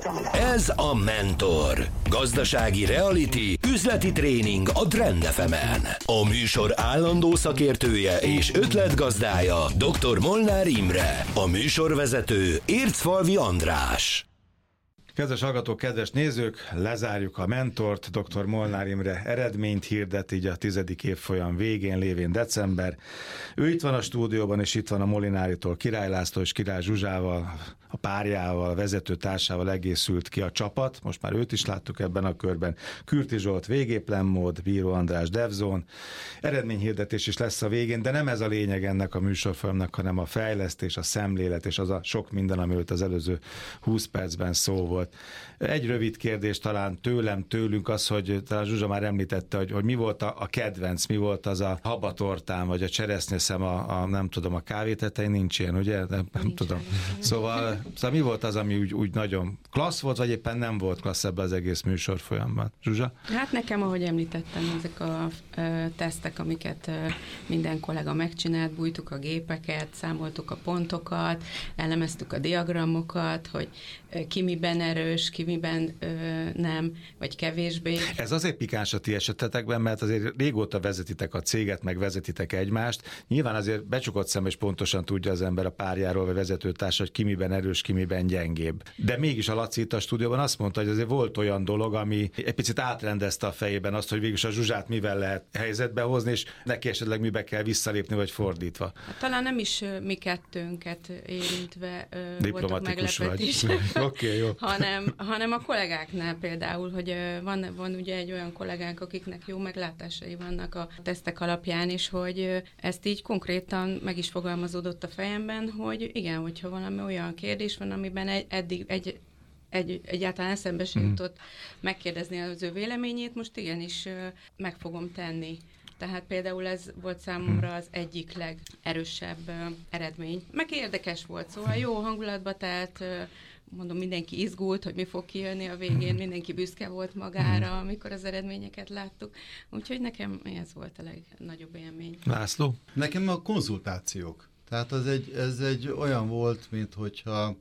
Ez a Mentor. Gazdasági reality, üzleti tréning a Trend FM-en. A műsor állandó szakértője és ötletgazdája dr. Molnár Imre. A műsorvezető Ércfalvi András. Kedves hallgatók, kedves nézők, lezárjuk a Mentort. Dr. Molnár Imre eredményt hirdet, így a 10. évfolyam végén, lévén december. Ő itt van a stúdióban, és itt van a Molináritól Király László és Király Zsuzsával, a párjával, a vezetőtársával egészült ki a csapat. Most már őt is láttuk ebben a körben. Kürti Zsolt végéplenmód, Bíró András DevZone. Eredményhirdetés is lesz a végén, de nem ez a lényeg ennek a műsorfolyamnak, hanem a fejlesztés, a szemlélet és az a sok minden, amiről az előző 20 percben szó volt. Egy rövid kérdés talán tőlünk az, hogy talán Zsuzsa már említette, hogy mi volt a kedvenc, mi volt az a habatortán, vagy a cseresznyeszem nem tudom, a kávé tetején nincs ilyen, ugye? Nem tudom. Szóval mi volt az, ami úgy nagyon klassz volt, vagy éppen nem volt klassz ebben az egész műsor folyamban? Zsuzsa? Hát nekem, ahogy említettem, ezek a tesztek, amiket minden kollega megcsinált, bújtuk a gépeket, számoltuk a pontokat, elemeztük a diagramokat, hogy ki miben erős, ki miben nem, vagy kevésbé. Ez azért pikáns a ti esetetekben, mert azért régóta vezetitek a céget, meg vezetitek egymást. Nyilván azért becsukott szem, és pontosan tudja az ember a párjáról, vagy vezetőtárs, hogy ki miben erős, ki miben gyengébb. De mégis a Laci itt a stúdióban azt mondta, hogy azért volt olyan dolog, ami egy picit átrendezte a fejében azt, hogy végülis a Zsuzsát mivel lehet helyzetbe hozni, és neki esetleg mibe kell visszalépni, vagy fordítva. Hát, talán nem is mi kettőnket érintve voltak meglepetések. Okay, jó. hanem a kollégáknál például, hogy van ugye egy olyan kollégánk, akiknek jó meglátásai vannak a tesztek alapján, és hogy ezt így konkrétan meg is fogalmazódott a fejemben, hogy igen, hogyha valami olyan kérdés van, amiben eddig egyáltalán eszembe sem jutott megkérdezni az ő véleményét, most igenis meg fogom tenni. Tehát például ez volt számomra az egyik legerősebb eredmény. Meg érdekes volt, szóval jó hangulatba telt, mondom, mindenki izgult, hogy mi fog kijönni a végén, mindenki büszke volt magára, amikor az eredményeket láttuk. Úgyhogy nekem ez volt a legnagyobb élmény. László? Nekem a konzultációk. Tehát ez egy olyan volt, mint hogyha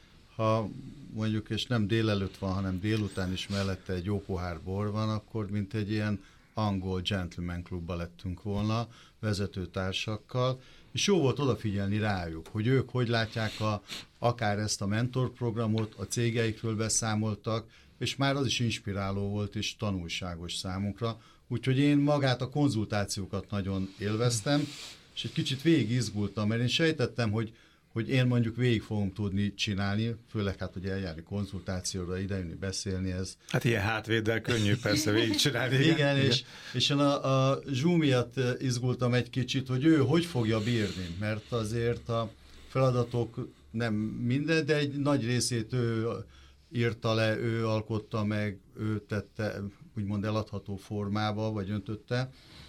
mondjuk, és nem délelőtt van, hanem délután is mellette egy jó pohár bor van, akkor mint egy ilyen angol gentleman klubba lettünk volna vezetőtársakkal, és jó volt odafigyelni rájuk, hogy ők hogy látják akár ezt a mentorprogramot, a cégeikről beszámoltak, és már az is inspiráló volt és tanulságos számunkra. Úgyhogy én magát a konzultációkat nagyon élveztem, és egy kicsit végig izgultam, mert én sejtettem, hogy én mondjuk végig fogom tudni csinálni, főleg hát, hogy eljárni konzultációra, idejönni, beszélni, ez... Hát ilyen hátvéddel könnyű persze végig csinálni. Igen, és én a Zsú miatt izgultam egy kicsit, hogy ő hogy fogja bírni, mert azért a feladatok nem minden, de egy nagy részét ő írta le, ő alkotta meg, ő tette úgymond eladható formába, vagy öntötte,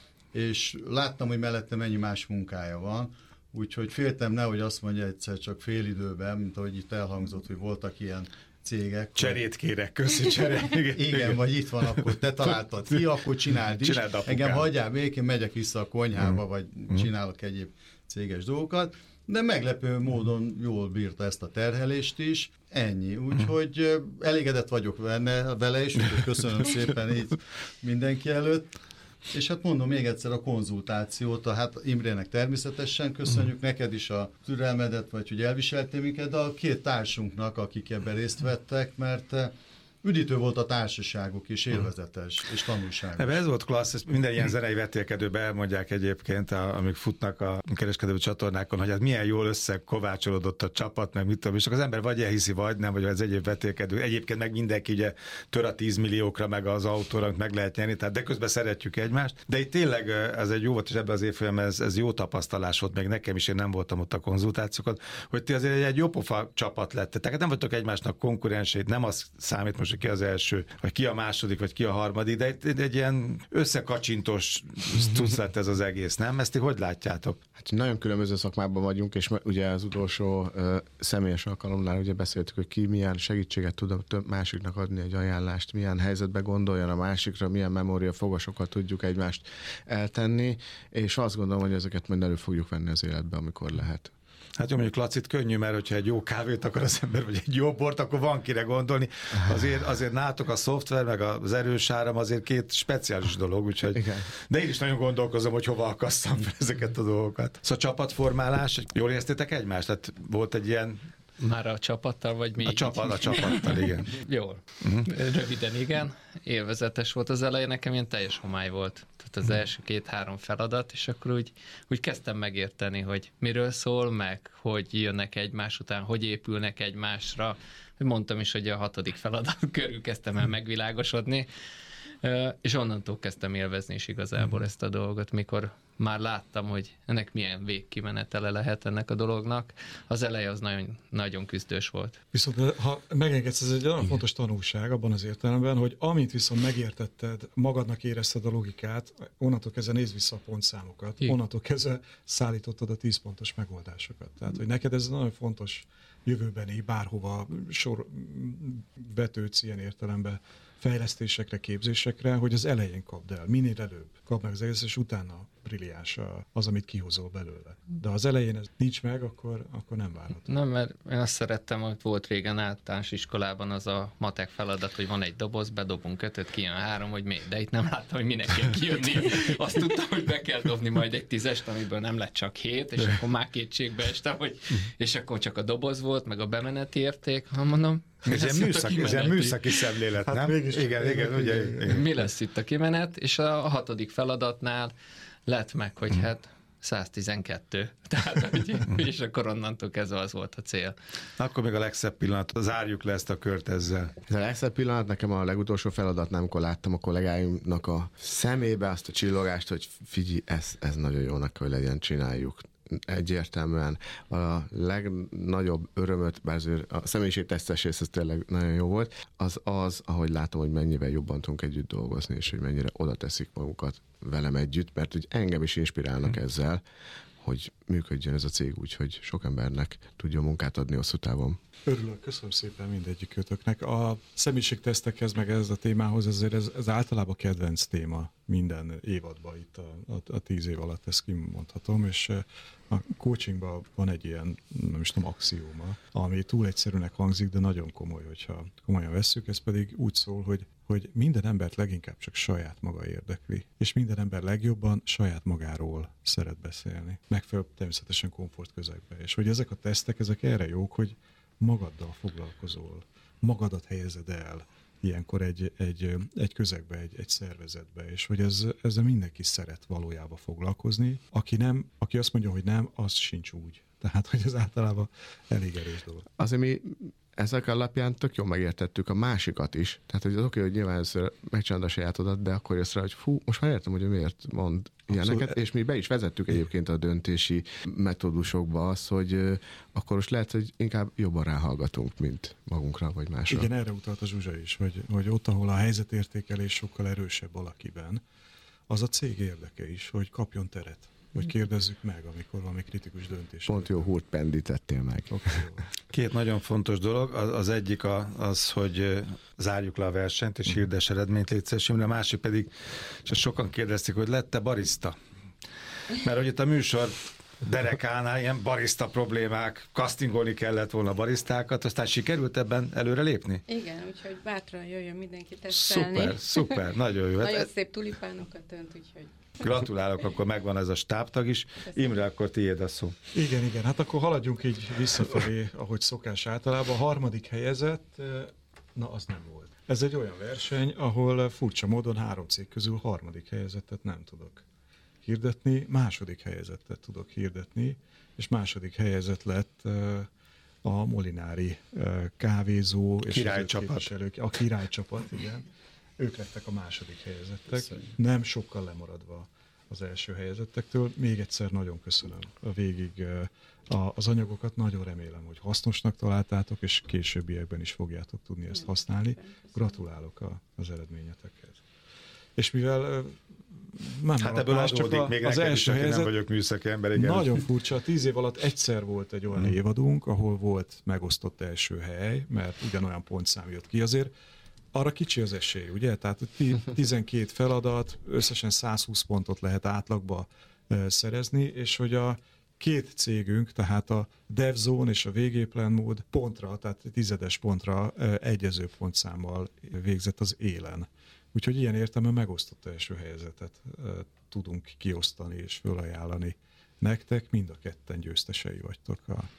és láttam, hogy mellette mennyi más munkája van, úgyhogy féltem nehogy azt mondja egyszer csak fél időben, mint ahogy itt elhangzott, hogy voltak ilyen cégek. Cserét kérek, köszi cserét. Igen, vagy itt van, akkor te találtad ki, akkor csináld is. Engem hagyjál még, én megyek vissza a konyhába, vagy csinálok egyéb céges dolgokat, de meglepő módon jól bírta ezt a terhelést is. Ennyi. Úgyhogy elégedett vagyok vele is, úgyhogy köszönöm szépen így mindenki előtt. És hát mondom még egyszer a konzultációt, hát Imrének természetesen köszönjük, neked is a türelmedet, vagy hogy elviseltél minket, de a két társunknak, akik ebben részt vettek, mert üdítő volt a társaságuk is, élvezetes és tanulságos. Ez volt klassz, ezt minden ilyen zenei vetélkedőben elmondják egyébként, amíg futnak a kereskedő csatornákon, hogy hát milyen jól összekovácsolódott a csapat, meg mit tudom, és akkor az ember vagy elhiszi, vagy nem, vagy az egyéb vetélkedő. Egyébként meg mindenki ugye tör a 10 milliókra, meg az autóra meg lehet nyerni, tehát de közben szeretjük egymást. De itt tényleg ez egy jó volt, és ebben az évfolyamban ez jó tapasztalás volt, meg nekem is, én nem voltam ott a konzultációkat, hogy ti azért egy jópofa csapat lettetek. Tehát nem vagytok egymásnak konkurenseit, nem az számít most, hogy ki az első, vagy ki a második, vagy ki a harmadik, de egy ilyen összekacsintós cucc lett ez az egész, nem? Ezt ti hogy látjátok? Hát nagyon különböző szakmában vagyunk, és ugye az utolsó személyes alkalomnál ugye beszéltük, hogy ki milyen segítséget tud a másiknak adni, egy ajánlást, milyen helyzetbe gondoljon a másikra, milyen memóriafogasokat tudjuk egymást eltenni, és azt gondolom, hogy ezeket majd elő fogjuk venni az életbe, amikor lehet. Hát jó, mondjuk Lacit könnyű, mert hogyha egy jó kávét akar az ember, vagy egy jó bort, akkor van kire gondolni. Azért nálatok a szoftver, meg az erős áram azért két speciális dolog, úgyhogy... Igen. De én is nagyon gondolkozom, hogy hova akasszam fel ezeket a dolgokat. Szóval csapatformálás, jól éreztétek egymást? Tehát volt egy ilyen... Már a csapattal, vagy mi? A csapattal, igen. Jól. Röviden igen. Élvezetes volt az elején, nekem ilyen teljes homály volt. Tehát az első 2-3 feladat, és akkor úgy kezdtem megérteni, hogy miről szól, meg hogy jönnek egymás után, hogy épülnek egymásra. Mondtam is, hogy a 6. feladat körül kezdtem el megvilágosodni, és onnantól kezdtem élvezni is igazából ezt a dolgot, mikor már láttam, hogy ennek milyen végkimenetele lehet ennek a dolognak. Az eleje az nagyon, nagyon küzdős volt. Viszont ha megengedsz, ez egy olyan fontos tanulság abban az értelemben, hogy amint viszont megértetted, magadnak érezted a logikát, onnantól kezdve nézd vissza a pontszámokat, onnantól kezdve szállítottad a 10 pontos megoldásokat. Tehát, hogy neked ez nagyon fontos jövőbeni, bárhova vetődsz ilyen értelemben fejlesztésekre, képzésekre, hogy az elején kapd el, minél előbb kapd meg az egész, és utána brilliáns az, amit kihozol belőle. De az elején ez nincs meg, akkor nem várható. Nem, mert én azt szerettem, hogy volt régen általános iskolában az a matek feladat, hogy van egy doboz, bedobunk 5-öt, kijön 3, hogy miért, de itt nem láttam, hogy minek kell kijönni. Azt tudtam, hogy be kell dobni majd egy 10-est, amiből nem lett csak 7, és akkor már kétségbe estem, és akkor csak a doboz volt, meg a bemeneti érték, ha mondom, ez ilyen műszaki szemlélet, hát nem? Igen, ugye. Mi lesz itt a kimenet, és a 6. feladatnál lett meg, hogy hát 112. Tehát, és akkor onnantól kezdve az volt a cél. Akkor még a legszebb pillanat, zárjuk le ezt a kört ezzel. Ez a legszebb pillanat nekem a legutolsó feladatnál, amikor láttam a kollégáimnak a szemébe azt a csillogást, hogy figyelj, ez nagyon jónak, hogy legyen, csináljuk. Egyértelműen a legnagyobb örömöt, bár a személyiségtesztes rész ez tényleg nagyon jó volt, az, ahogy látom, hogy mennyivel jobban tudunk együtt dolgozni, és hogy mennyire oda teszik magukat velem együtt, mert hogy engem is inspirálnak ezzel, hogy működjön ez a cég úgy, hogy sok embernek tudja munkát adni hosszú távon. Örülök, köszönöm szépen mindegyikőtöknek. A személyiségtesztekhez, meg ez a témához, ez általában kedvenc téma minden évadban itt a 10 év alatt, ezt kimondhatom, és a coachingban van egy ilyen, nem is tudom, axióma, ami túl egyszerűnek hangzik, de nagyon komoly, hogyha komolyan vesszük, ez pedig úgy szól, hogy minden embert leginkább csak saját maga érdekli, és minden ember legjobban saját magáról szeret beszélni. Megfelelő természetesen komfortközegben, és hogy ezek a tesztek, ezek erre jók, hogy magaddal foglalkozol, magadat helyezed el ilyenkor egy közegbe, egy szervezetbe, és hogy ezzel mindenki szeret valójában foglalkozni. Aki azt mondja, hogy nem, az sincs úgy. Tehát, hogy ez általában elég erős dolog. Azért mi ezek alapján tök jól megértettük a másikat is. Tehát, hogy az oké, hogy nyilván először megcsinálod a sajátodat, de akkor jössz rá, hogy most már értem, hogy miért mond ilyeneket, és mi be is vezettük egyébként a döntési metódusokba azt, hogy akkor most lehet, hogy inkább jobban ráhallgatunk, mint magunkra, vagy másra. Igen, erre utalt a Zsuzsa is, hogy ott, ahol a helyzetértékelés sokkal erősebb valakiben, az a cég érdeke is, hogy kapjon teret. Vagy kérdezzük meg, amikor valami kritikus döntés. Pont jó húrt pendítettél meg. Két nagyon fontos dolog. Az egyik az, hogy zárjuk le a versenyt, és hirdes eredményt létszésünk, de a másik pedig, és sokan kérdezték, hogy lett-e barista? Mert hogy itt a műsor derekánál ilyen barista problémák, castingolni kellett volna barisztákat, aztán sikerült ebben előre lépni? Igen, úgyhogy bátran jöjjön mindenki tesztelni. Szuper, nagyon jó. Nagyon szép tulipánokat önt, úgyhogy... Gratulálok, akkor megvan ez a stábtag is. Imre, akkor tiéd a szó. Igen, hát akkor haladjunk így visszafelé, ahogy szokás általában. A 3. helyezett, az nem volt. Ez egy olyan verseny, ahol furcsa módon 3 cég közül 3. helyezettet nem tudok hirdetni, 2. helyezettet tudok hirdetni, és 2. helyezett lett a Molinári kávézó és királycsapat. A királycsapat, igen. Ők lettek a 2. helyezettek, nem sokkal lemaradva az első helyezettektől. Még egyszer nagyon köszönöm végig az anyagokat, nagyon remélem, hogy hasznosnak találtátok, és későbbiekben is fogjátok tudni ezt használni. Gratulálok az eredményetekhez. És mivel hát ebből adódik, még az első helyzet, nem vagyok műszaki ember, igen. Nagyon furcsa, 10 év alatt egyszer volt egy olyan évadunk, ahol volt megosztott első hely, mert ugyanolyan pontszám jött ki. Azért arra kicsi az esély, ugye? Tehát 12 feladat, összesen 120 pontot lehet átlagba szerezni, és hogy a két cégünk, tehát a DevZone és a VG-Plan Mode pontra, tehát 10-es pontra egyező pontszámmal végzett az élen. Úgyhogy ilyen értelemben megosztott első helyzetet tudunk kiosztani és fölajánlani nektek. Mind a ketten győztesei vagytok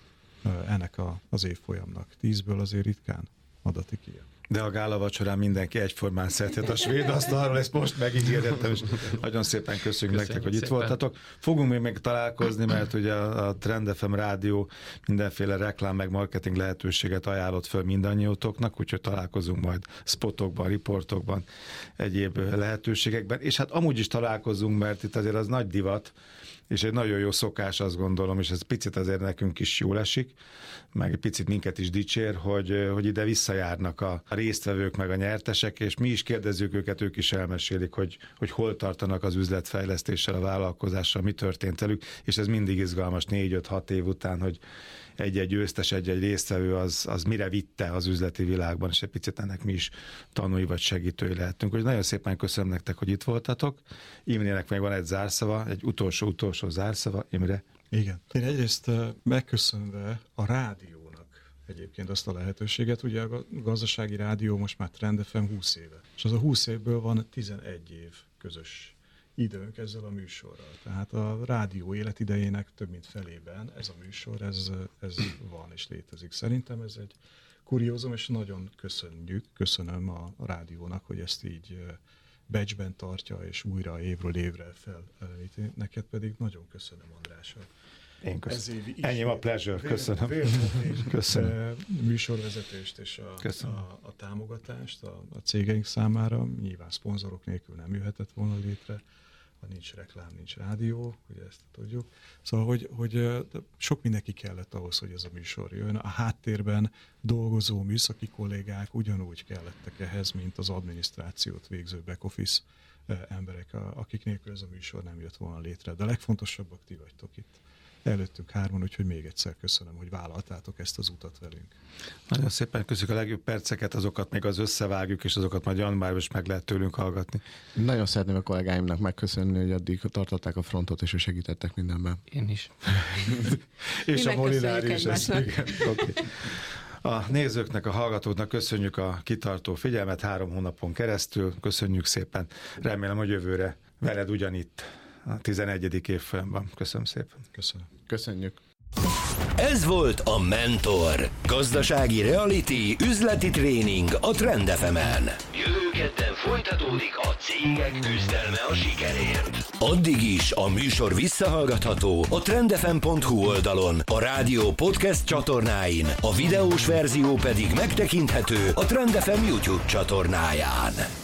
ennek az évfolyamnak. 10-ből azért ritkán adatik ilyen. De a gála vacsorán mindenki egyformán szedhet a svéd asztalról, ezt most megígértem, és nagyon szépen köszönjük nektek, hogy itt voltatok. Fogunk még találkozni, mert ugye a Trend FM rádió mindenféle reklám meg marketing lehetőséget ajánlott föl mindannyiótoknak, úgyhogy találkozunk majd spotokban, riportokban, egyéb lehetőségekben, és hát amúgy is találkozunk, mert itt azért az nagy divat, és egy nagyon jó szokás, azt gondolom, és ez picit azért nekünk is jól esik, meg egy picit minket is dicsér, hogy ide visszajárnak a résztvevők meg a nyertesek, és mi is kérdezzük őket, ők is elmesélik, hogy hol tartanak az üzletfejlesztéssel, a vállalkozással, mi történt velük, és ez mindig izgalmas 4-5-6 év után, hogy egy-egy győztes, egy-egy résztvevő az mire vitte az üzleti világban, és egy picit ennek mi is tanúi vagy segítői lehetünk. Úgyhogy nagyon szépen köszönöm nektek, hogy itt voltatok. Imrének még van egy zárszava, egy utolsó zárszava. Imre? Igen. Én egyrészt megköszönve a rádiónak egyébként azt a lehetőséget, ugye a gazdasági rádió most már Trend FM 20 éve, és az a 20 évből van 11 év közös időnk ezzel a műsorral. Tehát a rádió életidejének több mint felében ez a műsor, ez van és létezik. Szerintem ez egy kuriózum, és nagyon köszönöm a rádiónak, hogy ezt így batchben tartja, és újra évről évre felállít. Neked pedig nagyon köszönöm, András. Én köszönöm. Ennyi a pleasure, köszönöm. Köszönöm. Műsorvezetést és a támogatást a cégeink számára. Nyilván szponzorok nélkül nem jöhetett volna létre, ha nincs reklám, nincs rádió, ugye ezt tudjuk. Szóval, hogy sok mindenki kellett ahhoz, hogy ez a műsor jön. A háttérben dolgozó műszaki kollégák ugyanúgy kellettek ehhez, mint az adminisztrációt végző back-office emberek, akik nélkül ez a műsor nem jött volna létre. De a legfontosabbak ti vagytok itt. Előttünk hárman, úgyhogy még egyszer köszönöm, hogy vállaltátok ezt az utat velünk. Nagyon szépen köszönjük a legjobb perceket, azokat még az összevágjuk, és azokat majd januárban is meg lehet tőlünk hallgatni. Nagyon szeretném a kollégáimnak megköszönni, hogy addig tartották a frontot, és hogy segítettek mindenben. Én is. És a Molinár is. Okay. A nézőknek, a hallgatóknak köszönjük a kitartó figyelmet 3 hónapon keresztül. Köszönjük szépen. Remélem, hogy jövőre veled ugyanitt a 11. évfolyamban. Köszönöm szépen. Köszönöm. Köszönjük. Ez volt a Mentor. Gazdasági reality, üzleti tréning a Trend FM-en. Jövő kedden folytatódik a cégek küzdelme a sikerért. Addig is a műsor visszahallgatható a trendfm.hu oldalon, a rádió podcast csatornáin, a videós verzió pedig megtekinthető a Trend FM YouTube csatornáján.